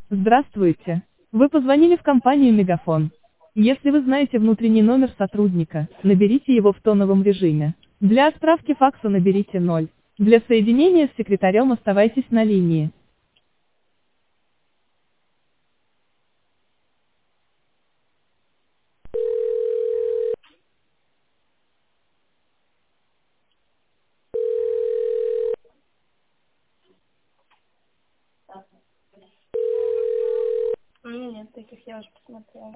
Здравствуйте. Вы позвонили в компанию Мегафон. Если вы знаете внутренний номер сотрудника, наберите его в тоновом режиме. Для отправки факса наберите 0. Для соединения с секретарем оставайтесь на линии. Нет, таких я уже посмотрела.